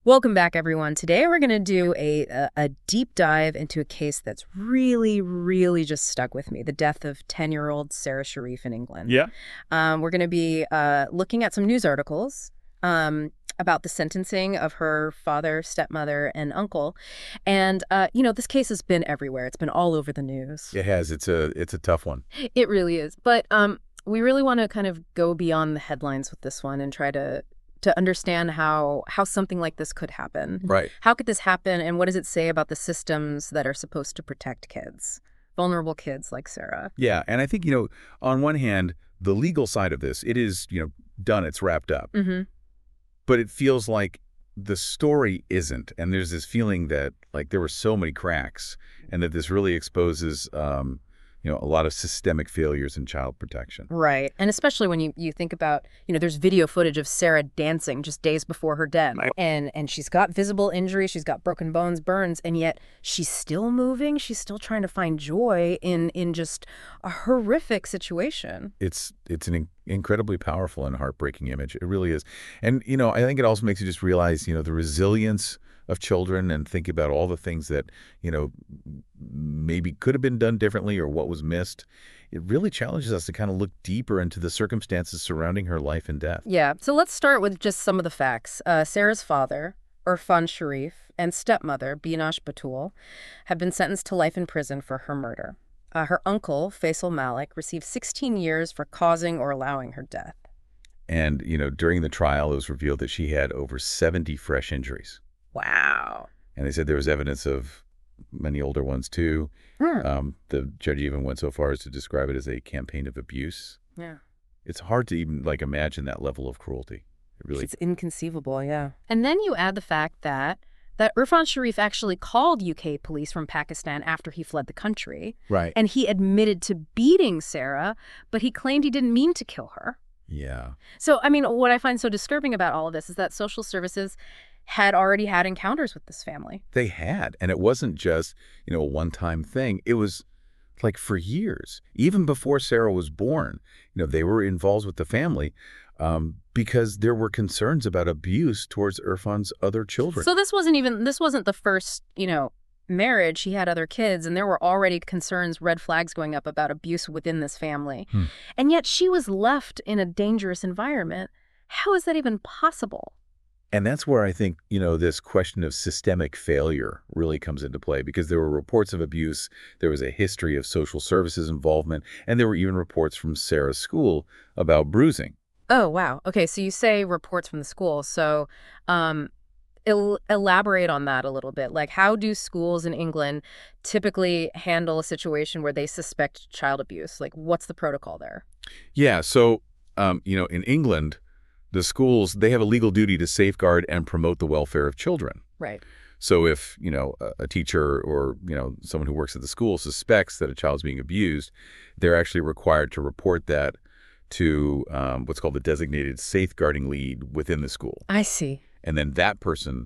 Welcome back, everyone. Today we're going to do a deep dive into a case that's really, really just stuck with me, the death of 10-year-old Sarah Sharif in England. Yeah. We're going to be looking at some news articles about the sentencing of her father, stepmother, and uncle. And, this case has been everywhere. It's been all over the news. It has. It's a tough one. It really is. But we really want to kind of go beyond the headlines with this one and try to understand how something like this could happen. Right. How could this happen, and what does it say about the systems that are supposed to protect kids, vulnerable kids like Sarah? Yeah. And I think, on one hand, the legal side of this, it is, done, it's wrapped up. Mm-hmm. But it feels like the story isn't. And there's this feeling that, like, there were so many cracks and that this really exposes, a lot of systemic failures in child protection. Right. And especially when you think about, there's video footage of Sarah dancing just days before her death. Right. And she's got visible injuries, she's got broken bones, burns, and yet she's still moving. She's still trying to find joy in just a horrific situation. It's an incredibly powerful and heartbreaking image. It really is. And, I think it also makes you just realize, the resilience of children and think about all the things that, maybe could have been done differently or what was missed. It really challenges us to kind of look deeper into the circumstances surrounding her life and death. Yeah. So let's start with just some of the facts. Sarah's father, Irfan Sharif, and stepmother, Binash Batul, have been sentenced to life in prison for her murder. Her uncle, Faisal Malik, received 16 years for causing or allowing her death. And, during the trial, it was revealed that she had over 70 fresh injuries. Wow. And they said there was evidence of many older ones, too. The judge even went so far as to describe it as a campaign of abuse. Yeah. It's hard to even, imagine that level of cruelty. It really. It's inconceivable, yeah. And then you add the fact that Irfan Sharif actually called UK police from Pakistan after he fled the country. Right. And he admitted to beating Sarah, but he claimed he didn't mean to kill her. Yeah. So, what I find so disturbing about all of this is that social services had already had encounters with this family. They had. And it wasn't just, a one-time thing. It was like for years, even before Sarah was born, they were involved with the family because there were concerns about abuse towards Irfan's other children. So this wasn't the first, marriage. He had other kids, and there were already concerns, red flags going up about abuse within this family. And yet she was left in a dangerous environment. How is that even possible? And that's where I think, this question of systemic failure really comes into play, because there were reports of abuse, there was a history of social services involvement, and there were even reports from Sarah's school about bruising. Oh, wow. Okay, so you say reports from the school. So elaborate on that a little bit. Like, how do schools in England typically handle a situation where they suspect child abuse? Like, what's the protocol there? Yeah, so, in England, the schools, they have a legal duty to safeguard and promote the welfare of children. Right. So if, a teacher or, someone who works at the school suspects that a child's being abused, they're actually required to report that to what's called the designated safeguarding lead within the school. I see. And then that person,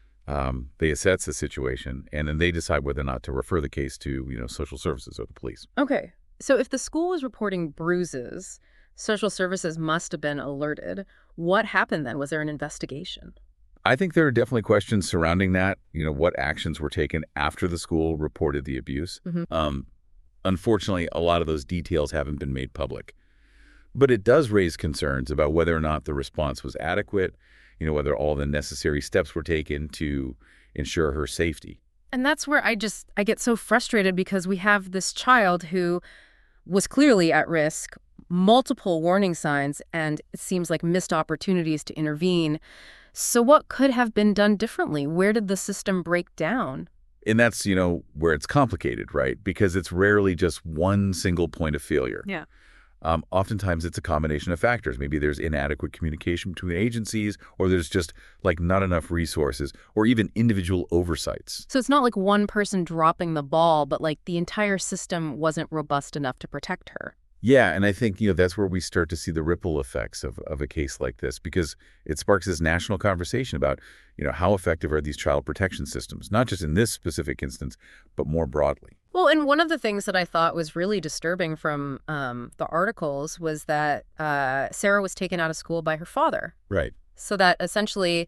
they assess the situation, and then they decide whether or not to refer the case to, social services or the police. Okay. So if the school was reporting bruises, social services must have been alerted. What happened then? Was there an investigation? I think there are definitely questions surrounding that, what actions were taken after the school reported the abuse. Unfortunately, a lot of those details haven't been made public. But it does raise concerns about whether or not the response was adequate, whether all the necessary steps were taken to ensure her safety. And that's where I get so frustrated, because we have this child who was clearly at risk, multiple warning signs, and it seems like missed opportunities to intervene. So what could have been done differently? Where did the system break down? And that's, where it's complicated, right? Because it's rarely just one single point of failure. Yeah. Oftentimes it's a combination of factors. Maybe there's inadequate communication between agencies, or there's just not enough resources, or even individual oversights. So it's not like one person dropping the ball, but like the entire system wasn't robust enough to protect her. Yeah, and I think, that's where we start to see the ripple effects of a case like this, because it sparks this national conversation about, how effective are these child protection systems, not just in this specific instance, but more broadly. Well, and one of the things that I thought was really disturbing from the articles was that Sarah was taken out of school by her father. Right. So that essentially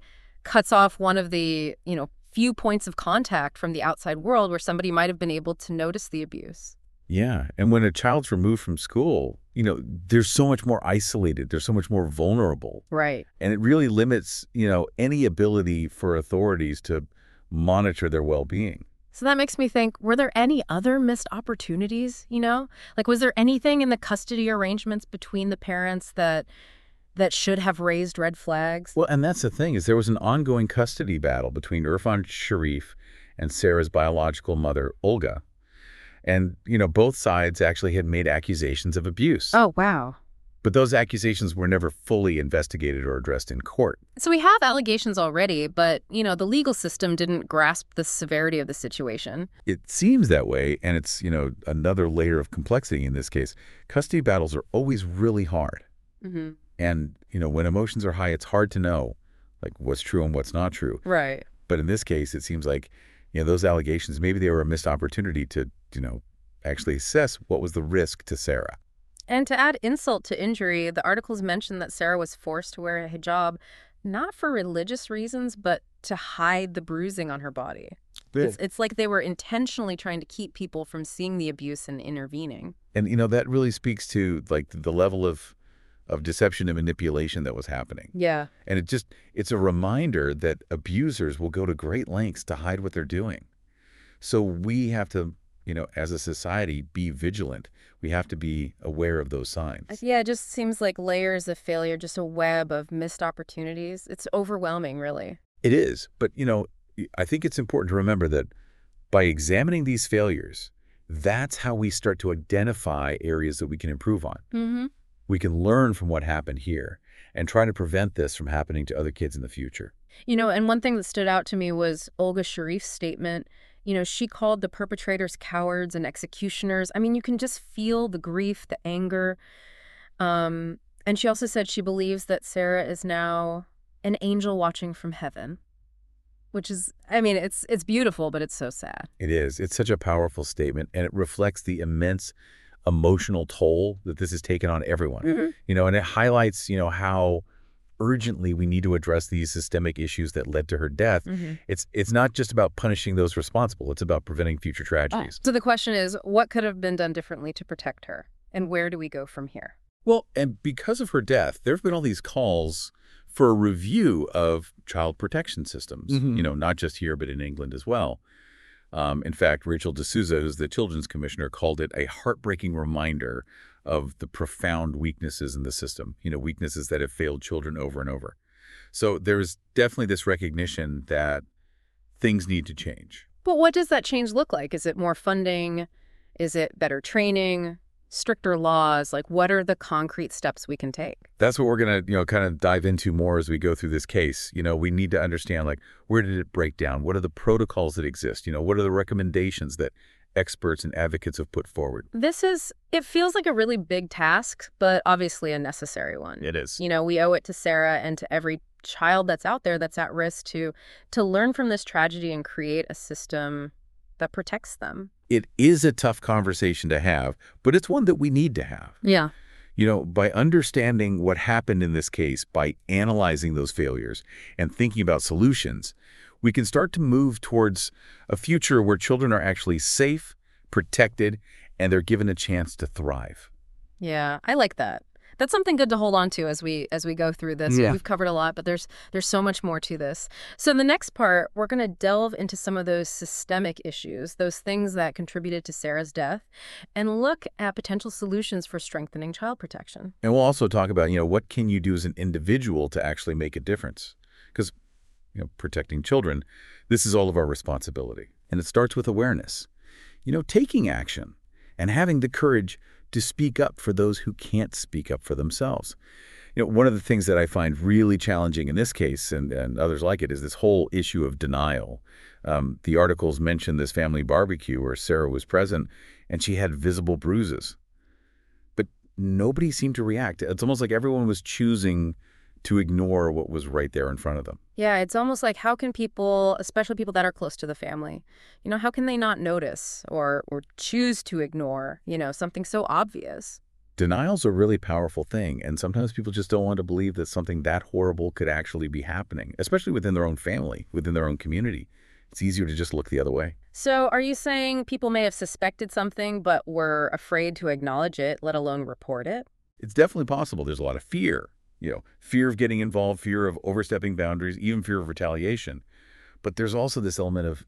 cuts off one of the, few points of contact from the outside world where somebody might have been able to notice the abuse. Yeah. And when a child's removed from school, they're so much more isolated. They're so much more vulnerable. Right. And it really limits, any ability for authorities to monitor their well-being. So that makes me think, were there any other missed opportunities, Like, was there anything in the custody arrangements between the parents that should have raised red flags? Well, and that's the thing, is there was an ongoing custody battle between Irfan Sharif and Sarah's biological mother, Olga. And, both sides actually had made accusations of abuse. Oh, wow. But those accusations were never fully investigated or addressed in court. So we have allegations already, but, the legal system didn't grasp the severity of the situation. It seems that way, and it's, another layer of complexity in this case. Custody battles are always really hard. Mm-hmm. And, when emotions are high, it's hard to know, like, what's true and what's not true. Right. But in this case, it seems like, those allegations, maybe they were a missed opportunity to, actually assess what was the risk to Sarah. And to add insult to injury, the articles mention that Sarah was forced to wear a hijab, not for religious reasons, but to hide the bruising on her body. It's like they were intentionally trying to keep people from seeing the abuse and intervening. And, that really speaks to, like, the level of deception and manipulation that was happening. Yeah. And it's a reminder that abusers will go to great lengths to hide what they're doing. So we have to, as a society, be vigilant. We have to be aware of those signs. Yeah, it just seems like layers of failure, just a web of missed opportunities. It's overwhelming, really. It is. But, I think it's important to remember that by examining these failures, that's how we start to identify areas that we can improve on. Mm-hmm. We can learn from what happened here and try to prevent this from happening to other kids in the future. And one thing that stood out to me was Olga Sharif's statement. She called the perpetrators cowards and executioners. I mean, you can just feel the grief, the anger. And she also said she believes that Sarah is now an angel watching from heaven, which is, it's beautiful, but it's so sad. It is. It's such a powerful statement, and it reflects the immense emotional toll that this has taken on everyone. Mm-hmm. And it highlights, how urgently we need to address these systemic issues that led to her death. Mm-hmm. It's not just about punishing those responsible. It's about preventing future tragedies. So the question is, what could have been done differently to protect her? And where do we go from here? Well, and because of her death, there have been all these calls for a review of child protection systems, not just here, but in England as well. In fact, Rachel D'Souza, who's the Children's Commissioner, called it a heartbreaking reminder of the profound weaknesses in the system, weaknesses that have failed children over and over. So there's definitely this recognition that things need to change. But what does that change look like? Is it more funding? Is it better training? Stricter laws? Like, what are the concrete steps we can take? That's what we're going to, kind of dive into more as we go through this case. We need to understand, like, where did it break down? What are the protocols that exist? What are the recommendations that experts and advocates have put forward? It feels like a really big task, but obviously a necessary one. It is. We owe it to Sarah and to every child that's out there that's at risk to learn from this tragedy and create a system that protects them. It is a tough conversation to have, but it's one that we need to have. Yeah. By understanding what happened in this case, by analyzing those failures and thinking about solutions, we can start to move towards a future where children are actually safe, protected, and they're given a chance to thrive. Yeah, I like that. That's something good to hold on to as we go through this. Yeah. We've covered a lot, but there's so much more to this. So in the next part, we're going to delve into some of those systemic issues, those things that contributed to Sarah's death, and look at potential solutions for strengthening child protection. And we'll also talk about, what can you do as an individual to actually make a difference? Because, protecting children, this is all of our responsibility. And it starts with awareness. Taking action and having the courage to speak up for those who can't speak up for themselves. One of the things that I find really challenging in this case, and others like it, is this whole issue of denial. The articles mention this family barbecue where Sarah was present, and she had visible bruises. But nobody seemed to react. It's almost like everyone was choosing to ignore what was right there in front of them. Yeah, it's almost like, how can people, especially people that are close to the family, how can they not notice or choose to ignore, something so obvious? Denial's a really powerful thing, and sometimes people just don't want to believe that something that horrible could actually be happening, especially within their own family, within their own community. It's easier to just look the other way. So are you saying people may have suspected something but were afraid to acknowledge it, let alone report it? It's definitely possible. There's a lot of fear, fear of getting involved, fear of overstepping boundaries, even fear of retaliation. But there's also this element of,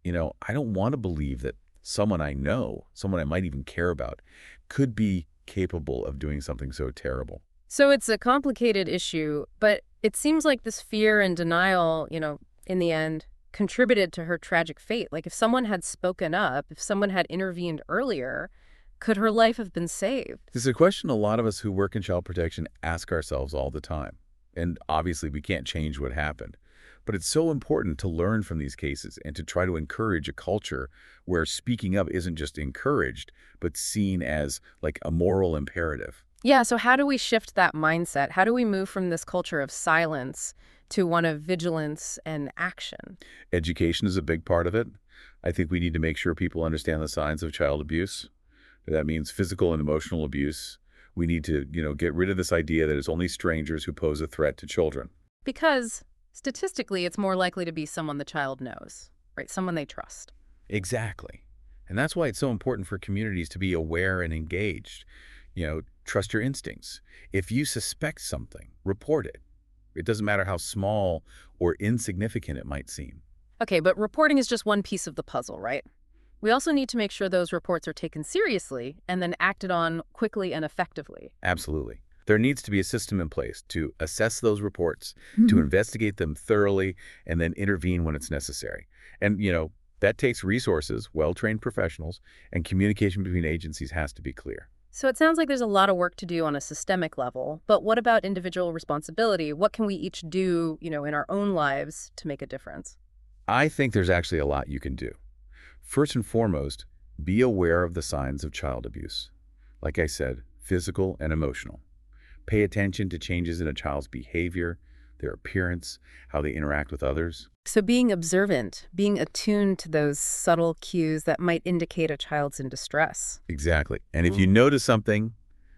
I don't want to believe that someone I know, someone I might even care about, could be capable of doing something so terrible. So it's a complicated issue, but it seems like this fear and denial, in the end, contributed to her tragic fate. Like if someone had spoken up, if someone had intervened earlier, could her life have been saved? This is a question a lot of us who work in child protection ask ourselves all the time. And obviously we can't change what happened. But it's so important to learn from these cases and to try to encourage a culture where speaking up isn't just encouraged, but seen as like a moral imperative. Yeah, so how do we shift that mindset? How do we move from this culture of silence to one of vigilance and action? Education is a big part of it. I think we need to make sure people understand the signs of child abuse. That means physical and emotional abuse. We need to, get rid of this idea that it's only strangers who pose a threat to children. Because statistically, it's more likely to be someone the child knows, right? Someone they trust. Exactly. And that's why it's so important for communities to be aware and engaged. Trust your instincts. If you suspect something, report it. It doesn't matter how small or insignificant it might seem. Okay, but reporting is just one piece of the puzzle, right? We also need to make sure those reports are taken seriously and then acted on quickly and effectively. Absolutely. There needs to be a system in place to assess those reports, to investigate them thoroughly, and then intervene when it's necessary. And, that takes resources, well-trained professionals, and communication between agencies has to be clear. So it sounds like there's a lot of work to do on a systemic level, but what about individual responsibility? What can we each do, in our own lives to make a difference? I think there's actually a lot you can do. First and foremost, be aware of the signs of child abuse. Like I said, physical and emotional. Pay attention to changes in a child's behavior, their appearance, how they interact with others. So being observant, being attuned to those subtle cues that might indicate a child's in distress. Exactly. And if you notice something,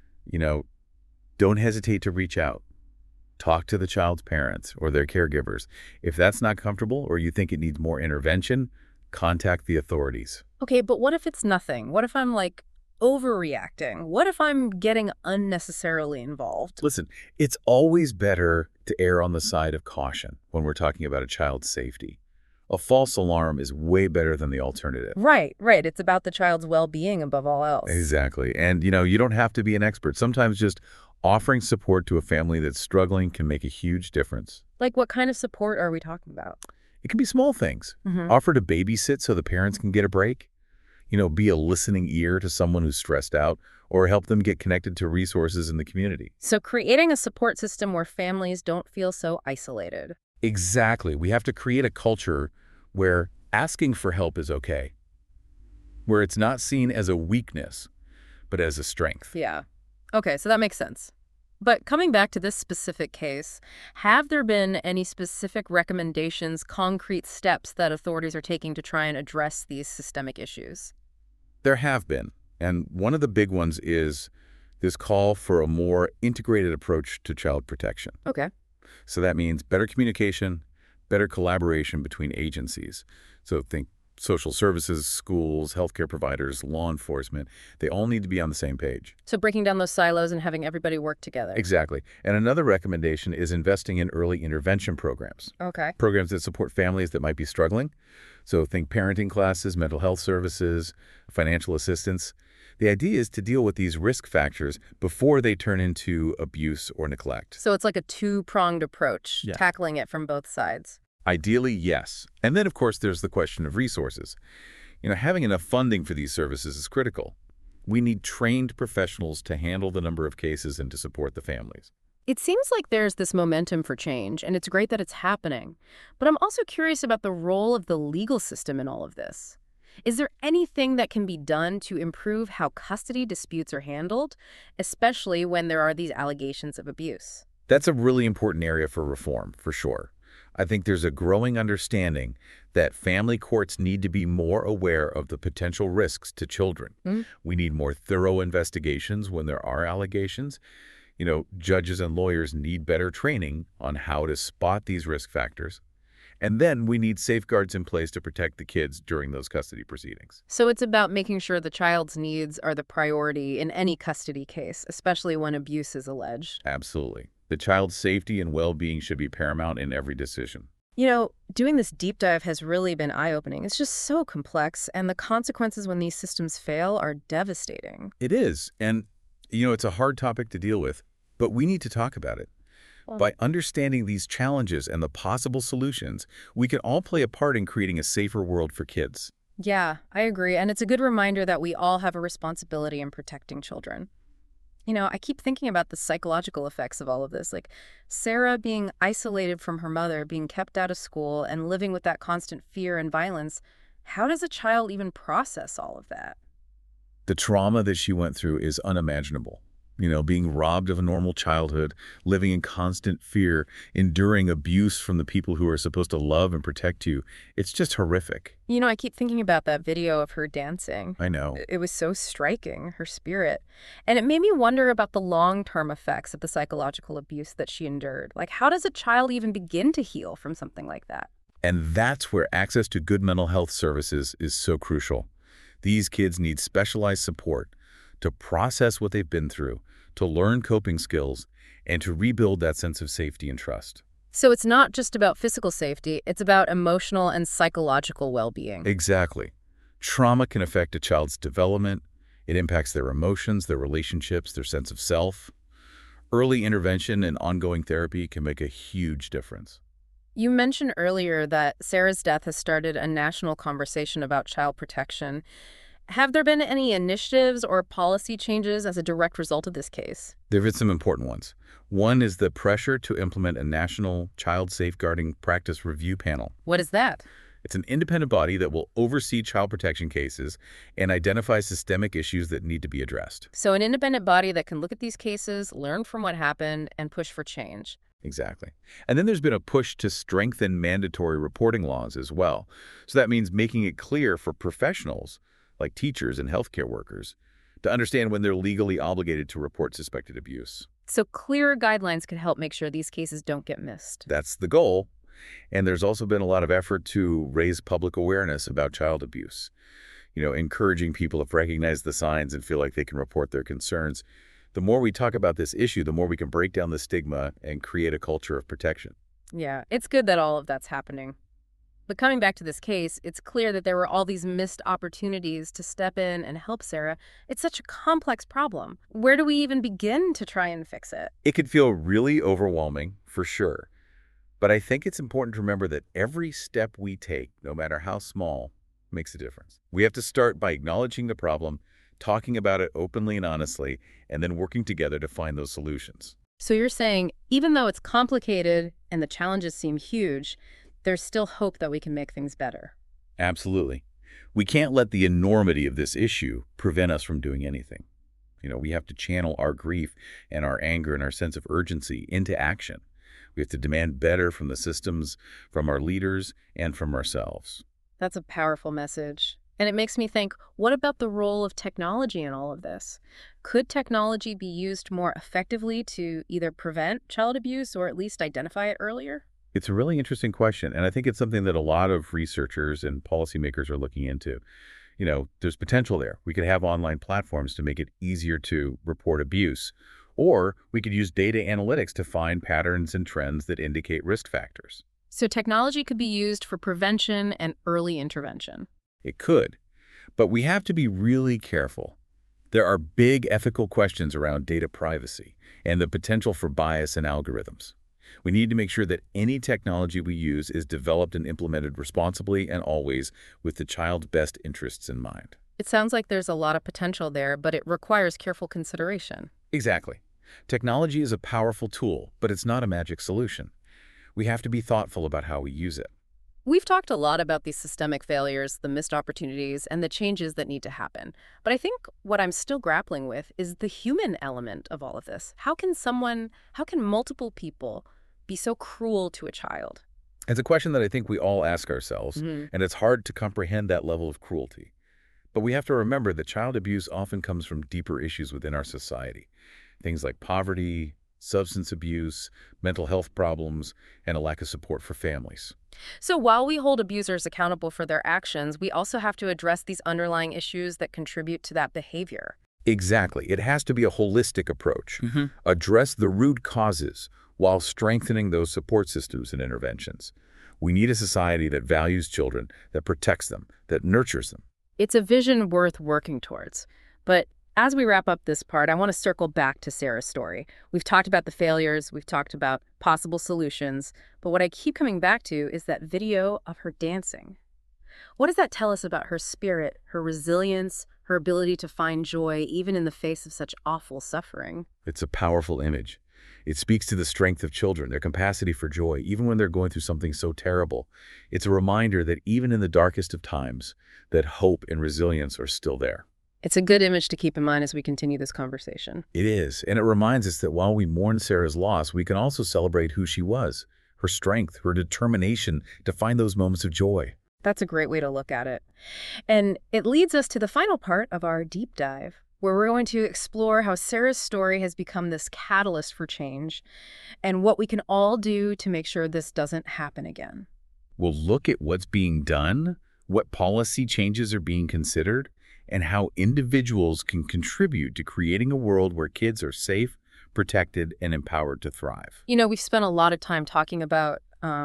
don't hesitate to reach out. Talk to the child's parents or their caregivers. If that's not comfortable or you think it needs more intervention, contact the authorities. Okay, but what if it's nothing? What if I'm overreacting? What if I'm getting unnecessarily involved? Listen, it's always better to err on the side of caution when we're talking about a child's safety. A false alarm is way better than the alternative. Right. It's about the child's well-being above all else. Exactly. And, you don't have to be an expert. Sometimes just offering support to a family that's struggling can make a huge difference. Like what kind of support are we talking about? It can be small things. Offer to babysit so the parents can get a break. Be a listening ear to someone who's stressed out, or help them get connected to resources in the community. So creating a support system where families don't feel so isolated. Exactly. We have to create a culture where asking for help is okay, where it's not seen as a weakness, but as a strength. Yeah. Okay, so that makes sense. But coming back to this specific case, have there been any specific recommendations, concrete steps that authorities are taking to try and address these systemic issues? There have been. And one of the big ones is this call for a more integrated approach to child protection. Okay. So that means better communication, better collaboration between agencies. So think social services, schools, healthcare providers, law enforcement. They all need to be on the same page. So breaking down those silos and having everybody work together. Exactly. And another recommendation is investing in early intervention programs. Okay. Programs that support families that might be struggling. So think parenting classes, mental health services, financial assistance. The idea is to deal with these risk factors before they turn into abuse or neglect. So it's like a two-pronged approach, tackling it from both sides. Ideally, yes. And then, of course, there's the question of resources. Having enough funding for these services is critical. We need trained professionals to handle the number of cases and to support the families. It seems like there's this momentum for change, and it's great that it's happening. But I'm also curious about the role of the legal system in all of this. Is there anything that can be done to improve how custody disputes are handled, especially when there are these allegations of abuse? That's a really important area for reform, for sure. I think there's a growing understanding that family courts need to be more aware of the potential risks to children. Mm. We need more thorough investigations when there are allegations. Judges and lawyers need better training on how to spot these risk factors. And then we need safeguards in place to protect the kids during those custody proceedings. So it's about making sure the child's needs are the priority in any custody case, especially when abuse is alleged. Absolutely. The child's safety and well-being should be paramount in every decision. Doing this deep dive has really been eye-opening. It's just so complex, and the consequences when these systems fail are devastating. It is. And, it's a hard topic to deal with, but we need to talk about it. By understanding these challenges and the possible solutions, we can all play a part in creating a safer world for kids. Yeah, I agree. And it's a good reminder that we all have a responsibility in protecting children. I keep thinking about the psychological effects of all of this, like Sarah being isolated from her mother, being kept out of school, and living with that constant fear and violence. How does a child even process all of that? The trauma that she went through is unimaginable. Being robbed of a normal childhood, living in constant fear, enduring abuse from the people who are supposed to love and protect you. It's just horrific. I keep thinking about that video of her dancing. I know. It was so striking, her spirit. And it made me wonder about the long-term effects of the psychological abuse that she endured. Like, how does a child even begin to heal from something like that? And that's where access to good mental health services is so crucial. These kids need specialized support to process what they've been through, to learn coping skills, and to rebuild that sense of safety and trust. So it's not just about physical safety, it's about emotional and psychological well-being. Exactly. Trauma can affect a child's development. It impacts their emotions, their relationships, their sense of self. Early intervention and ongoing therapy can make a huge difference. You mentioned earlier that Sarah's death has started a national conversation about child protection. Have there been any initiatives or policy changes as a direct result of this case? There have been some important ones. One is the pressure to implement a national child safeguarding practice review panel. What is that? It's an independent body that will oversee child protection cases and identify systemic issues that need to be addressed. So an independent body that can look at these cases, learn from what happened, and push for change. Exactly. And then there's been a push to strengthen mandatory reporting laws as well. So that means making it clear for professionals like teachers and healthcare workers, to understand when they're legally obligated to report suspected abuse. So clearer guidelines could help make sure these cases don't get missed. That's the goal. And there's also been a lot of effort to raise public awareness about child abuse. Encouraging people to recognize the signs and feel like they can report their concerns. The more we talk about this issue, the more we can break down the stigma and create a culture of protection. Yeah, it's good that all of that's happening. But coming back to this case, it's clear that there were all these missed opportunities to step in and help Sarah. It's such a complex problem. Where do we even begin to try and fix it? It could feel really overwhelming, for sure. But I think it's important to remember that every step we take, no matter how small, makes a difference. We have to start by acknowledging the problem, talking about it openly and honestly, and then working together to find those solutions. So you're saying, even though it's complicated and the challenges seem huge, there's still hope that we can make things better. Absolutely. We can't let the enormity of this issue prevent us from doing anything. We have to channel our grief and our anger and our sense of urgency into action. We have to demand better from the systems, from our leaders, and from ourselves. That's a powerful message. And it makes me think, what about the role of technology in all of this? Could technology be used more effectively to either prevent child abuse or at least identify it earlier? It's a really interesting question, and I think it's something that a lot of researchers and policymakers are looking into. There's potential there. We could have online platforms to make it easier to report abuse, or we could use data analytics to find patterns and trends that indicate risk factors. So technology could be used for prevention and early intervention. It could, but we have to be really careful. There are big ethical questions around data privacy and the potential for bias in algorithms. We need to make sure that any technology we use is developed and implemented responsibly and always with the child's best interests in mind. It sounds like there's a lot of potential there, but it requires careful consideration. Exactly. Technology is a powerful tool, but it's not a magic solution. We have to be thoughtful about how we use it. We've talked a lot about these systemic failures, the missed opportunities, and the changes that need to happen. But I think what I'm still grappling with is the human element of all of this. How can multiple people be so cruel to a child? It's a question that I think we all ask ourselves, Hmm. and it's hard to comprehend that level of cruelty. But we have to remember that child abuse often comes from deeper issues within our society. Things like poverty, substance abuse, mental health problems, and a lack of support for families. So while we hold abusers accountable for their actions, we also have to address these underlying issues that contribute to that behavior. Exactly. It has to be a holistic approach. Hmm. Address the root causes while strengthening those support systems and interventions. We need a society that values children, that protects them, that nurtures them. It's a vision worth working towards. But as we wrap up this part, I want to circle back to Sarah's story. We've talked about the failures, we've talked about possible solutions, but what I keep coming back to is that video of her dancing. What does that tell us about her spirit, her resilience, her ability to find joy even in the face of such awful suffering? It's a powerful image. It speaks to the strength of children, their capacity for joy, even when they're going through something so terrible. It's a reminder that even in the darkest of times, that hope and resilience are still there. It's a good image to keep in mind as we continue this conversation. It is, and it reminds us that while we mourn Sarah's loss, we can also celebrate who she was, her strength, her determination to find those moments of joy. That's a great way to look at it. And it leads us to the final part of our deep dive, where we're going to explore how Sarah's story has become this catalyst for change and what we can all do to make sure this doesn't happen again. We'll look at what's being done, what policy changes are being considered, and how individuals can contribute to creating a world where kids are safe, protected, and empowered to thrive. You know, we've spent a lot of time talking about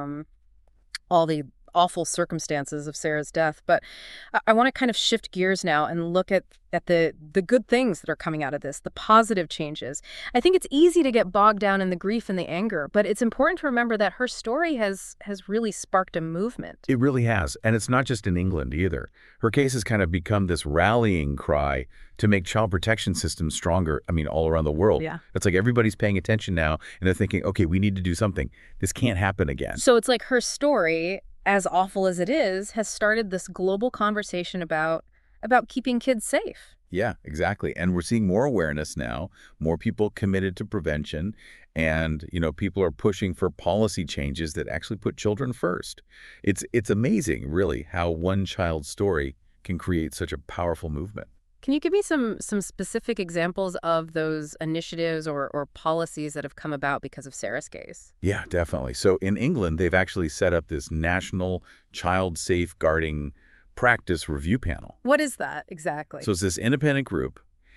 all the awful circumstances of Sarah's death, but I want to kind of shift gears now and look at the good things that are coming out of this, the positive changes. I think it's easy to get bogged down in the grief and the anger, but it's important to remember that her story has really sparked a movement. It really has, and it's not just in England either. Her case has kind of become this rallying cry to make child protection systems stronger, all around the world. Yeah. It's like everybody's paying attention now, and they're thinking, okay, we need to do something. This can't happen again. So it's like her story, as awful as it is, has started this global conversation about keeping kids safe. Yeah, exactly. And we're seeing more awareness now, more people committed to prevention, and people are pushing for policy changes that actually put children first. It's amazing, really, how one child's story can create such a powerful movement. Can you give me some specific examples of those initiatives or policies that have come about because of Sarah's case? Yeah, definitely. So in England, they've actually set up this national child safeguarding practice review panel. What is that exactly? So it's this independent group,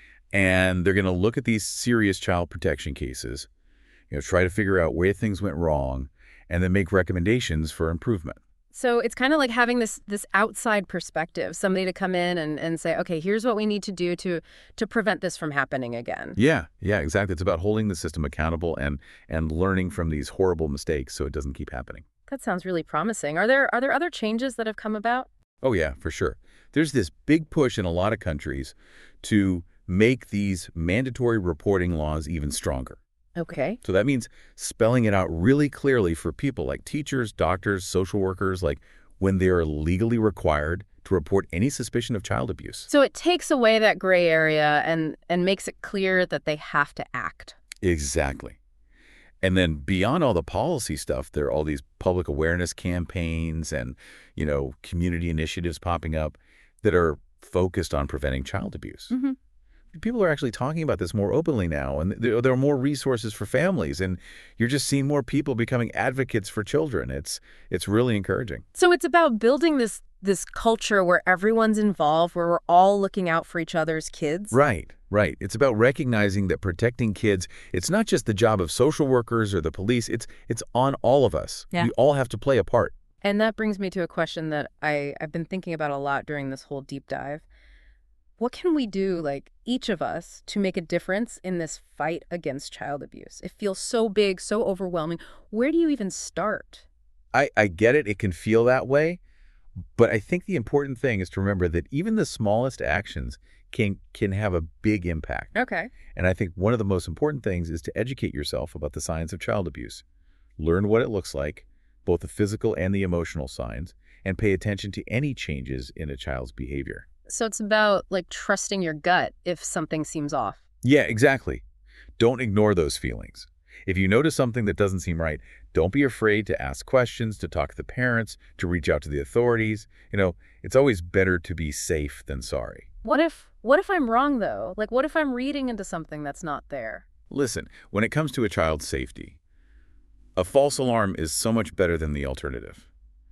and they're going to look at these serious child protection cases, try to figure out where things went wrong, and then make recommendations for improvement. So it's kind of like having this outside perspective, somebody to come in and say, okay, here's what we need to do to prevent this from happening again. Yeah, exactly. It's about holding the system accountable and learning from these horrible mistakes so it doesn't keep happening. That sounds really promising. Are there other changes that have come about? Oh, yeah, for sure. There's this big push in a lot of countries to make these mandatory reporting laws even stronger. Okay. So that means spelling it out really clearly for people like teachers, doctors, social workers, like when they are legally required to report any suspicion of child abuse. So it takes away that gray area and makes it clear that they have to act. Exactly. And then beyond all the policy stuff, there are all these public awareness campaigns and, community initiatives popping up that are focused on preventing child abuse. Mm-hmm. People are actually talking about this more openly now, and there are more resources for families, and you're just seeing more people becoming advocates for children. It's really encouraging. So it's about building this culture where everyone's involved, where we're all looking out for each other's kids. Right. It's about recognizing that protecting kids, it's not just the job of social workers or the police, it's on all of us. Yeah. We all have to play a part. And that brings me to a question that I've been thinking about a lot during this whole deep dive. What can we do, like each of us, to make a difference in this fight against child abuse? It feels so big, so overwhelming. Where do you even start? I get it. It can feel that way. But I think the important thing is to remember that even the smallest actions can have a big impact. Okay. And I think one of the most important things is to educate yourself about the signs of child abuse. Learn what it looks like, both the physical and the emotional signs, and pay attention to any changes in a child's behavior. So it's about like trusting your gut if something seems off. Yeah, exactly. Don't ignore those feelings. If you notice something that doesn't seem right, don't be afraid to ask questions, to talk to the parents, to reach out to the authorities. It's always better to be safe than sorry. What if I'm wrong, though? Like, what if I'm reading into something that's not there? Listen, when it comes to a child's safety, a false alarm is so much better than the alternative.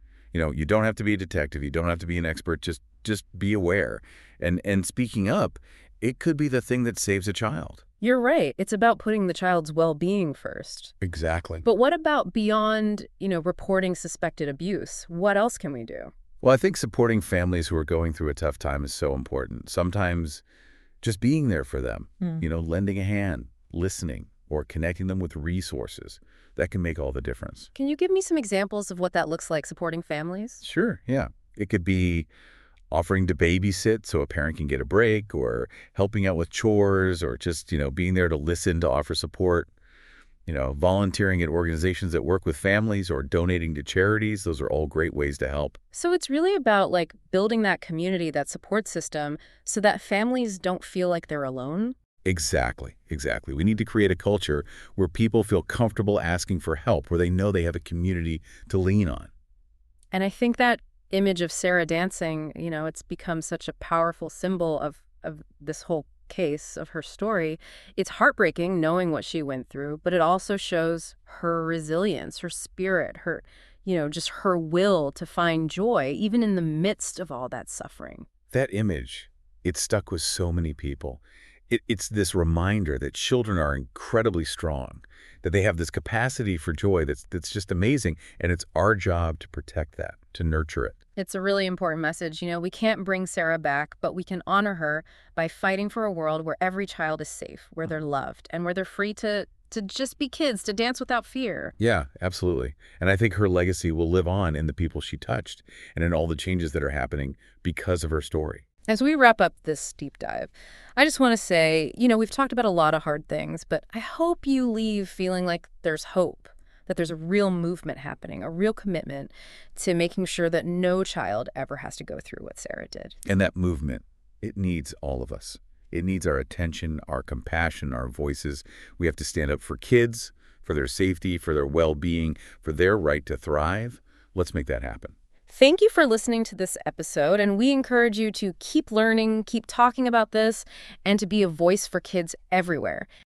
You don't have to be a detective. You don't have to be an expert. Just be aware. And speaking up, it could be the thing that saves a child. You're right. It's about putting the child's well-being first. Exactly. But what about beyond, reporting suspected abuse? What else can we do? Well, I think supporting families who are going through a tough time is so important. Sometimes just being there for them, lending a hand, listening, or connecting them with resources, that can make all the difference. Can you give me some examples of what that looks like, supporting families? Sure, yeah. It could be offering to babysit so a parent can get a break, or helping out with chores, or just, being there to listen, to offer support. Volunteering at organizations that work with families, or donating to charities. Those are all great ways to help. So it's really about building that community, that support system, so that families don't feel like they're alone. Exactly. We need to create a culture where people feel comfortable asking for help, where they know they have a community to lean on. And I think that image of Sarah dancing, it's become such a powerful symbol of this whole case, of her story. It's heartbreaking knowing what she went through, but it also shows her resilience, her spirit, her, just her will to find joy, even in the midst of all that suffering. That image, it stuck with so many people. It's this reminder that children are incredibly strong, that they have this capacity for joy that's just amazing, and it's our job to protect that, to nurture it. It's a really important message. We can't bring Sarah back, but we can honor her by fighting for a world where every child is safe, where they're loved, and where they're free to just be kids, to dance without fear. Yeah, absolutely. And I think her legacy will live on in the people she touched and in all the changes that are happening because of her story. As we wrap up this deep dive, I just want to say, we've talked about a lot of hard things, but I hope you leave feeling like there's hope, that there's a real movement happening, a real commitment to making sure that no child ever has to go through what Sarah did. And that movement, it needs all of us. It needs our attention, our compassion, our voices. We have to stand up for kids, for their safety, for their well-being, for their right to thrive. Let's make that happen. Thank you for listening to this episode, and we encourage you to keep learning, keep talking about this, and to be a voice for kids everywhere.